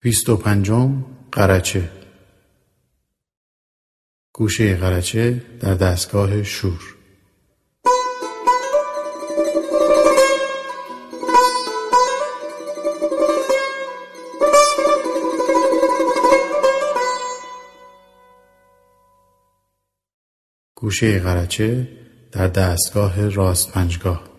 25 قرچه. گوشه قرچه در دستگاه شور. گوشه قرچه در دستگاه راست پنجگاه.